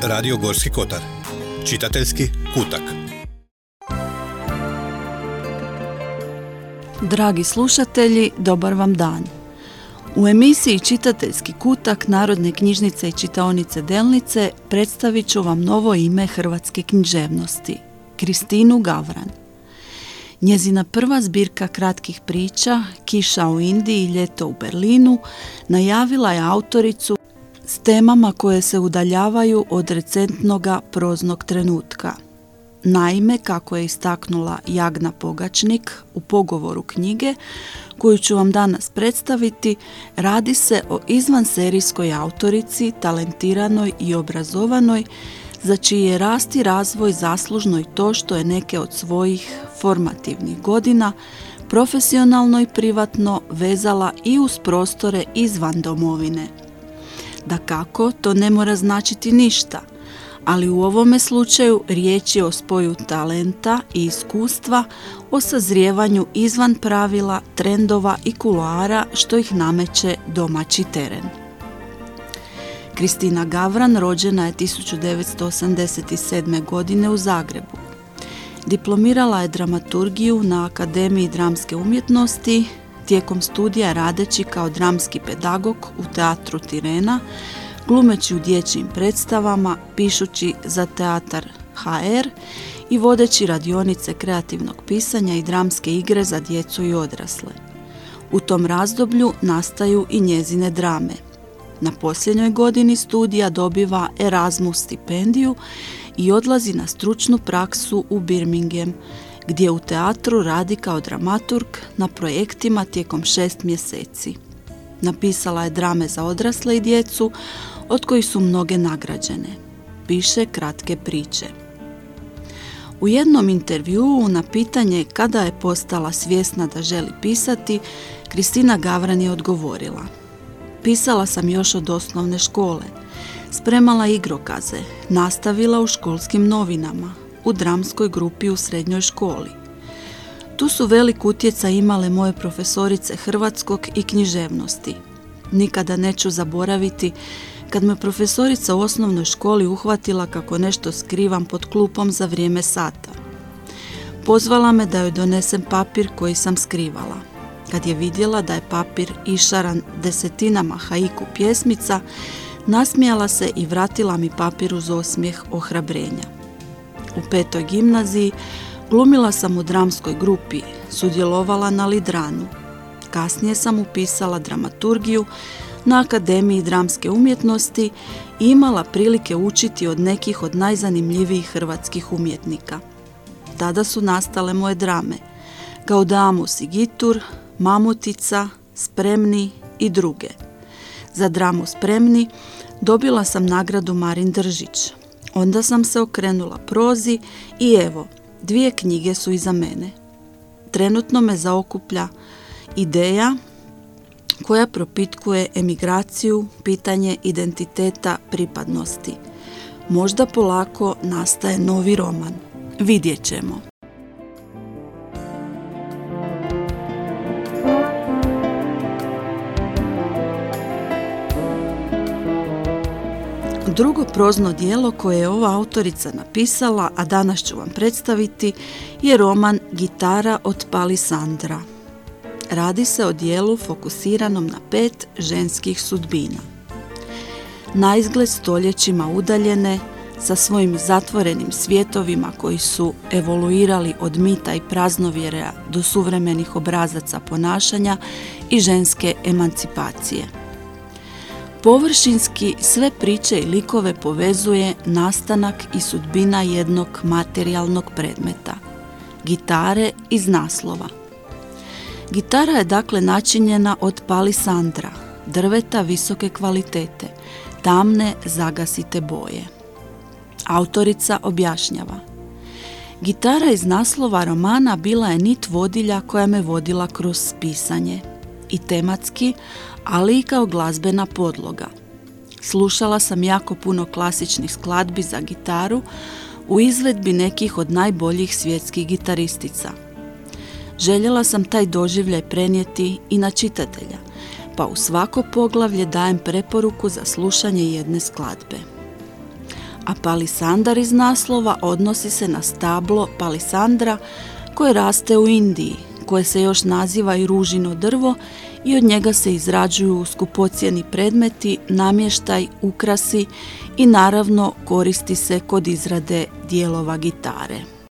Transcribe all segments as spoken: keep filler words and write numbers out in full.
Radio Gorski kotar. Čitateljski kutak. Dragi slušatelji, dobar vam dan. U emisiji Čitateljski kutak Narodne knjižnice i čitaonice Delnice predstavit ću vam novo ime hrvatske književnosti, Kristinu Gavran. Njezina prva zbirka kratkih priča, Kiša u Indiji i Ljeto u Berlinu, najavila je autoricu s temama koje se udaljavaju od recentnoga proznog trenutka. Naime, kako je istaknula Jagna Pogačnik u pogovoru knjige, koju ću vam danas predstaviti, radi se o izvanserijskoj autorici, talentiranoj i obrazovanoj, za čiji je rast i razvoj zaslužno i to što je neke od svojih formativnih godina profesionalno i privatno vezala i uz prostore izvan domovine. Dakako, to ne mora značiti ništa, ali u ovome slučaju riječ je o spoju talenta i iskustva, o sazrijevanju izvan pravila, trendova i kuloara što ih nameće domaći teren. Kristina Gavran rođena je tisuću devetsto osamdeset sedme. godine u Zagrebu. Diplomirala je dramaturgiju na Akademiji dramske umjetnosti, tijekom studija radeći kao dramski pedagog u teatru Tirena, glumeći u dječjim predstavama, pišući za teatar ha er i vodeći radionice kreativnog pisanja i dramske igre za djecu i odrasle. U tom razdoblju nastaju i njezine drame. Na posljednjoj godini studija dobiva Erasmus stipendiju i odlazi na stručnu praksu u Birmingham, gdje u teatru radi kao dramaturg na projektima tijekom šest mjeseci. Napisala je drame za odrasle i djecu, od kojih su mnoge nagrađene. Piše kratke priče. U jednom intervjuu na pitanje kada je postala svjesna da želi pisati, Kristina Gavran je odgovorila: pisala sam još od osnovne škole, spremala igrokaze, nastavila u školskim novinama, u dramskoj grupi u srednjoj školi. Tu su velik utjecaj imale moje profesorice hrvatskog i književnosti. Nikada neću zaboraviti kad me profesorica u osnovnoj školi uhvatila kako nešto skrivam pod klupom za vrijeme sata. Pozvala me da joj donesem papir koji sam skrivala. Kad je vidjela da je papir išaran desetinama haiku pjesmica, nasmijala se i vratila mi papir uz osmijeh ohrabrenja. U petoj gimnaziji glumila sam u dramskoj grupi, sudjelovala na Lidranu. Kasnije sam upisala dramaturgiju na Akademiji dramske umjetnosti i imala prilike učiti od nekih od najzanimljivijih hrvatskih umjetnika. Tada su nastale moje drame, Gaudamus i Gitur, Mamutica, Spremni i druge. Za dramu Spremni dobila sam nagradu Marin Držić. Onda sam se okrenula prozi i evo, dvije knjige su iza mene. Trenutno me zaokuplja ideja koja propitkuje emigraciju, pitanje identiteta, pripadnosti. Možda polako nastaje novi roman. Vidjet ćemo. Drugo prozno djelo koje je ova autorica napisala, a danas ću vam predstaviti, je roman Gitara od Palisandra. Radi se o djelu fokusiranom na pet ženskih sudbina. Naizgled stoljećima udaljene, sa svojim zatvorenim svjetovima koji su evoluirali od mita i praznovjerja do suvremenih obrazaca ponašanja i ženske emancipacije. Površinski sve priče i likove povezuje nastanak i sudbina jednog materijalnog predmeta, gitare iz naslova. Gitara je dakle načinjena od palisandra, drveta visoke kvalitete, tamne zagasite boje. Autorica objašnjava: gitara iz naslova romana bila je nit vodilja koja me vodila kroz pisanje, i tematski, ali i kao glazbena podloga. Slušala sam jako puno klasičnih skladbi za gitaru u izvedbi nekih od najboljih svjetskih gitaristica. Željela sam taj doživljaj prenijeti i na čitatelja, pa u svako poglavlje dajem preporuku za slušanje jedne skladbe. a palisandar iz naslova odnosi se na stablo palisandra koje raste u Indiji, koje se još naziva i ružino drvo i od njega se izrađuju skupocjeni predmeti, namještaj, ukrasi i naravno koristi se kod izrade dijelova gitare.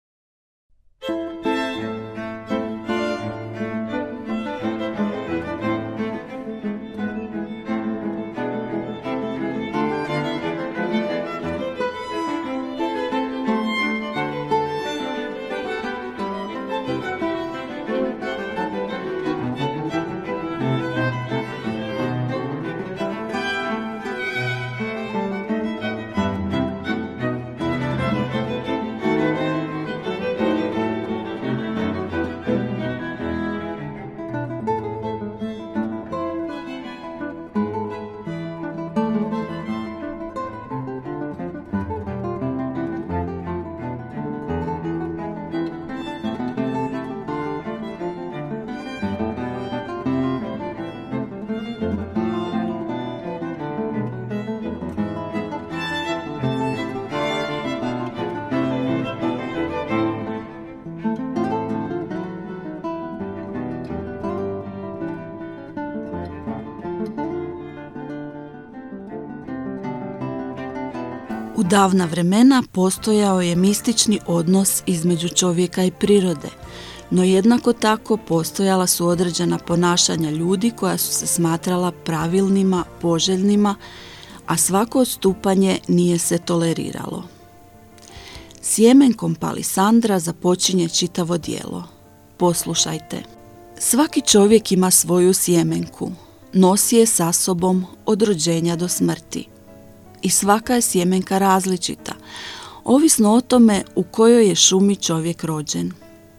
U davna vremena postojao je mistični odnos između čovjeka i prirode, no jednako tako postojala su određena ponašanja ljudi koja su se smatrala pravilnima, poželjnima, a svako odstupanje nije se toleriralo. Sjemenkom palisandra započinje čitavo djelo. Poslušajte. Svaki čovjek ima svoju sjemenku, nosi je sa sobom od rođenja do smrti. I svaka je sjemenka različita, ovisno o tome u kojoj je šumi čovjek rođen.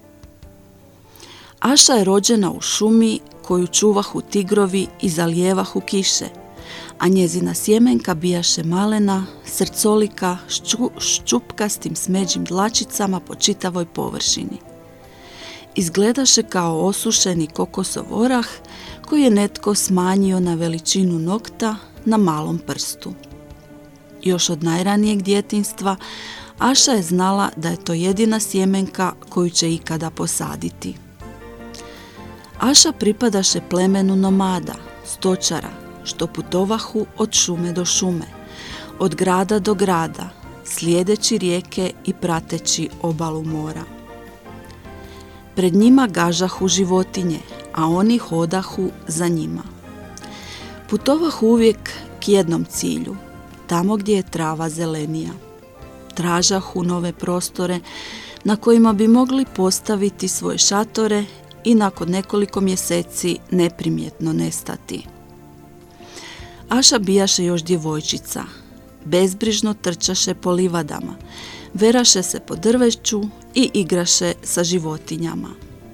Aša je rođena u šumi koju čuvahu tigrovi i zalijevahu kiše, a njezina sjemenka bijaše malena, srcolika, šću, šćupkastim smeđim dlačicama po čitavoj površini. Izgledaše kao osušeni kokosov orah koji je netko smanjio na veličinu nokta na malom prstu. Još od najranijeg djetinjstva Aša je znala da je to jedina sjemenka koju će ikada posaditi. Aša pripadaše plemenu nomada, stočara, što putovahu od šume do šume, od grada do grada, slijedeći rijeke i prateći obalu mora. Pred njima gažahu životinje, a oni hodahu za njima. Putovahu uvijek k jednom cilju, tamo gdje je trava zelenija. Tražahu nove prostore na kojima bi mogli postaviti svoje šatore i nakon nekoliko mjeseci neprimjetno nestati. Aša bijaše još djevojčica, bezbrižno trčaše po livadama, veraše se po drveću i igraše sa životinjama.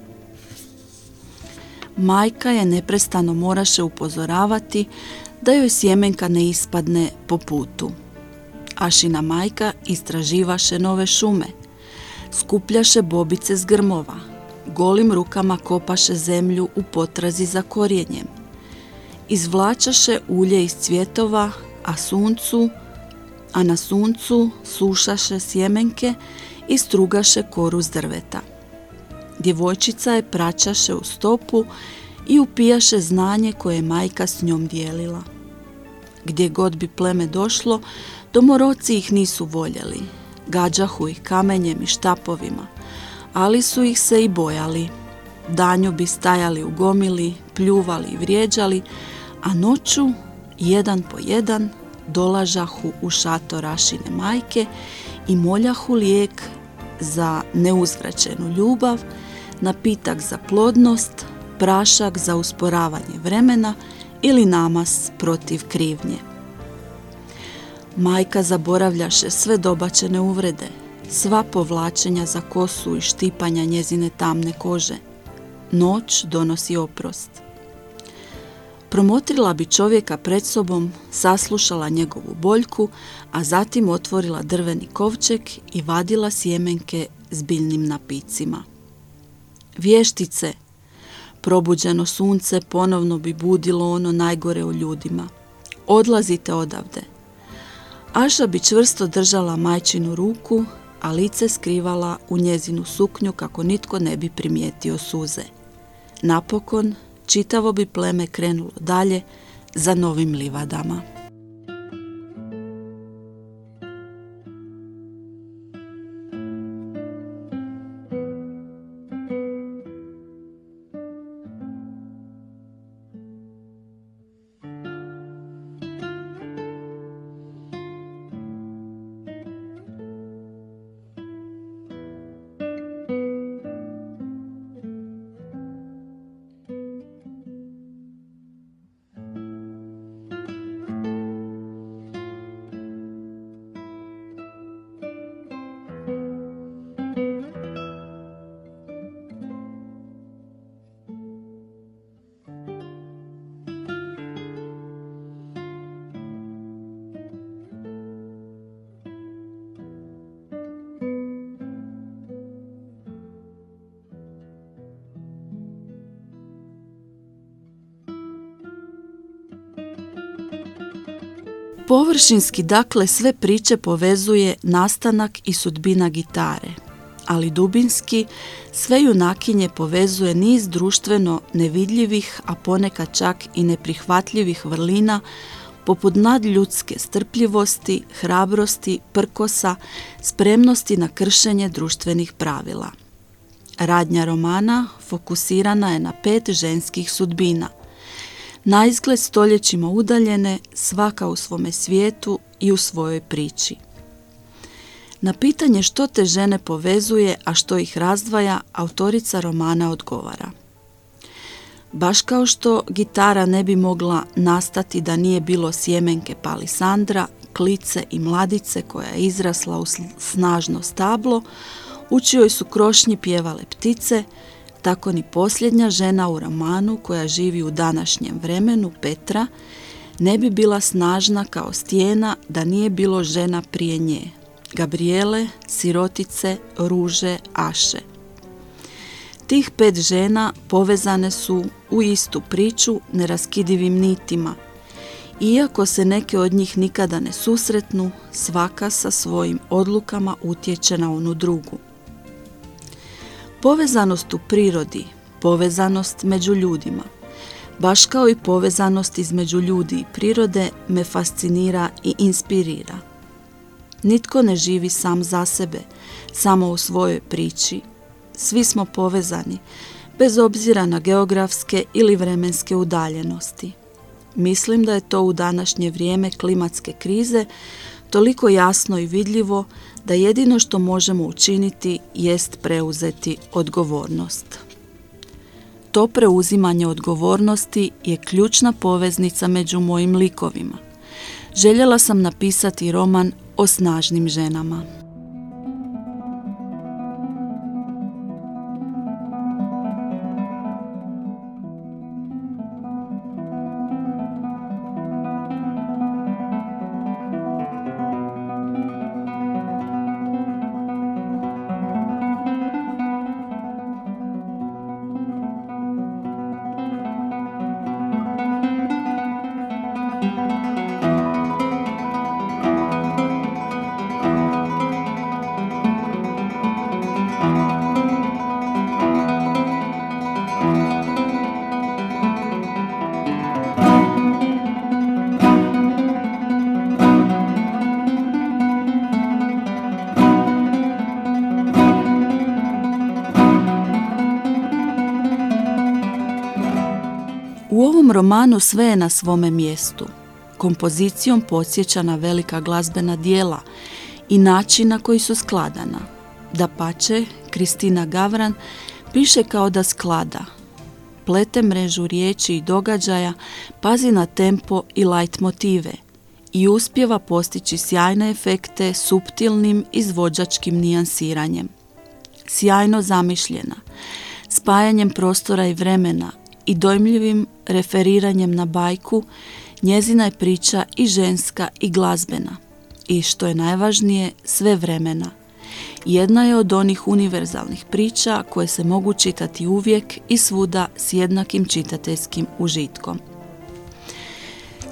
Majka je neprestano moraše upozoravati da joj sjemenka ne ispadne po putu. Ašina majka istraživaše nove šume, skupljaše bobice s grmova, golim rukama kopaše zemlju u potrazi za korijenjem, izvlačaše ulje iz cvjetova, a suncu, a na suncu sušaše sjemenke i strugaše koru s drveta. Djevojčica je praćaše u stopu i upijaše znanje koje je majka s njom dijelila. Gdje god bi pleme došlo, domoroci ih nisu voljeli, gađahu ih kamenjem i štapovima, ali su ih se i bojali. Danju bi stajali u gomili, pljuvali i vrijeđali, a noću, jedan po jedan, dolažahu u šator Ašine majke i moljahu lijek za neuzvraćenu ljubav, napitak za plodnost, prašak za usporavanje vremena ili namaz protiv krivnje. Majka zaboravljaše sve dobačene uvrede, sva povlačenja za kosu i štipanja njezine tamne kože. Noć donosi oprost. Promotrila bi čovjeka pred sobom, saslušala njegovu boljku, a zatim otvorila drveni kovčeg i vadila sjemenke s biljnim napicima. Vještice, probuđeno sunce ponovno bi budilo ono najgore u ljudima. Odlazite odavde. Aša bi čvrsto držala majčinu ruku, a lice skrivala u njezinu suknju kako nitko ne bi primijetio suze. Napokon, čitavo bi pleme krenulo dalje za novim livadama. Površinski, dakle, sve priče povezuje nastanak i sudbina gitare, ali dubinski sve junakinje povezuje niz društveno nevidljivih, a ponekad čak i neprihvatljivih vrlina, poput nadljudske strpljivosti, hrabrosti, prkosa, spremnosti na kršenje društvenih pravila. Radnja romana fokusirana je na pet ženskih sudbina, naizgled stoljećima udaljene, svaka u svome svijetu i u svojoj priči. Na pitanje što te žene povezuje, a što ih razdvaja, autorica romana odgovara: baš kao što gitara ne bi mogla nastati da nije bilo sjemenke palisandra, klice i mladice koja je izrasla u snažno stablo, u čijoj su krošnji pjevale ptice, tako ni posljednja žena u romanu koja živi u današnjem vremenu, Petra, ne bi bila snažna kao stijena da nije bilo žena prije nje, Gabrijele, Sirotice, Ruže, Aše. Tih pet žena povezane su u istu priču neraskidivim nitima. Iako se neke od njih nikada ne susretnu, svaka sa svojim odlukama utječe na onu drugu. Povezanost u prirodi, povezanost među ljudima, baš kao i povezanost između ljudi i prirode, me fascinira i inspirira. Nitko ne živi sam za sebe, samo u svojoj priči. Svi smo povezani, bez obzira na geografske ili vremenske udaljenosti. Mislim da je to u današnje vrijeme klimatske krize toliko jasno i vidljivo da jedino što možemo učiniti jest preuzeti odgovornost. To preuzimanje odgovornosti je ključna poveznica među mojim likovima. Željela sam napisati roman o snažnim ženama. U ovom romanu sve je na svome mjestu. Kompozicijom podsjeća na velika glazbena dijela i način na koji su skladana. Dapače, Kristina Gavran piše kao da sklada. Plete mrežu riječi i događaja, pazi na tempo i light motive i uspijeva postići sjajne efekte suptilnim izvođačkim nijansiranjem. Sjajno zamišljena, spajanjem prostora i vremena i dojmljivim referiranjem na bajku, njezina je priča i ženska i glazbena. I što je najvažnije, sve vremena. Jedna je od onih univerzalnih priča koje se mogu čitati uvijek i svuda s jednakim čitateljskim užitkom.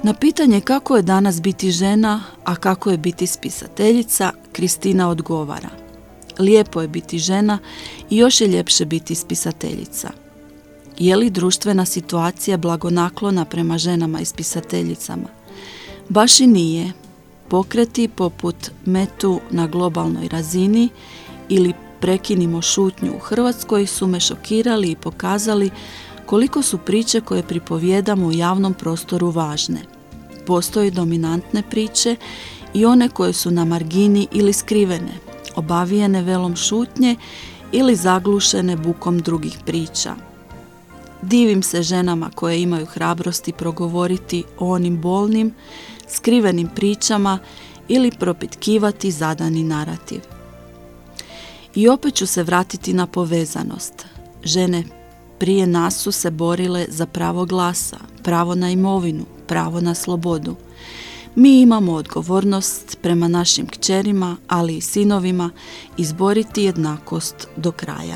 Na pitanje kako je danas biti žena, a kako je biti spisateljica, Kristina odgovara: lijepo je biti žena i još je ljepše biti spisateljica. Je li društvena situacija blagonaklona prema ženama i spisateljicama? Baš i nije. Pokreti poput Metu na globalnoj razini ili Prekinimo šutnju u Hrvatskoj su me šokirali i pokazali koliko su priče koje pripovijedamo u javnom prostoru važne. Postoje dominantne priče i one koje su na margini ili skrivene, obavijene velom šutnje ili zaglušene bukom drugih priča. Divim se ženama koje imaju hrabrosti progovoriti o onim bolnim, skrivenim pričama ili propitkivati zadani narativ. I opet ću se vratiti na povezanost. Žene prije nas su se borile za pravo glasa, pravo na imovinu, pravo na slobodu. Mi imamo odgovornost prema našim kćerima, ali i sinovima, izboriti jednakost do kraja.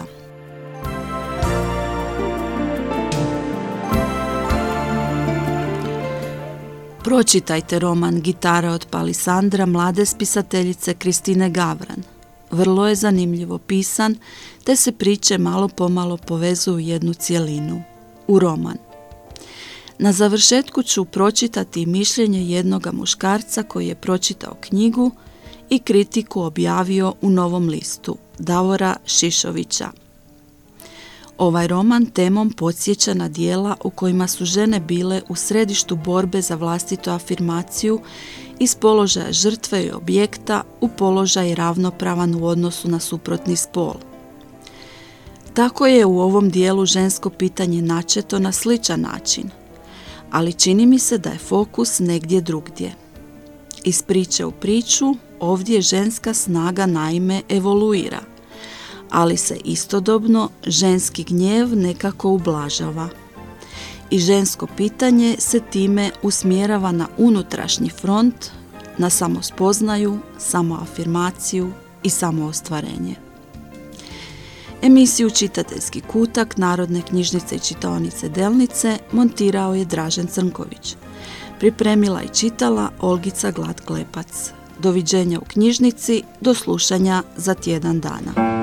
Pročitajte roman Gitara od Palisandra mlade spisateljice Kristine Gavran. Vrlo je zanimljivo pisan, te se priče malo pomalo povezuju u jednu cjelinu, u roman. Na završetku ću pročitati mišljenje jednoga muškarca koji je pročitao knjigu i kritiku objavio u Novom listu, Davora Šišovića. Ovaj roman temom podsjeća na djela u kojima su žene bile u središtu borbe za vlastitu afirmaciju iz položaja žrtve i objekta u položaj ravnopravan u odnosu na suprotni spol. Tako je u ovom dijelu žensko pitanje načeto na sličan način, ali čini mi se da je fokus negdje drugdje. Iz priče u priču ovdje ženska snaga naime evoluira, ali se istodobno ženski gnjev nekako ublažava. I žensko pitanje se time usmjerava na unutrašnji front, na samospoznaju, samoafirmaciju i samoostvarenje. Emisiju Čitateljski kutak Narodne knjižnice i čitaonice Delnice montirao je Dražen Crnković. Pripremila i čitala Olgica Glad-Klepac. Doviđenja u knjižnici, do slušanja za tjedan dana.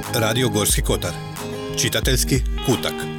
Radio Gorski kotar. Čitateljski kutak.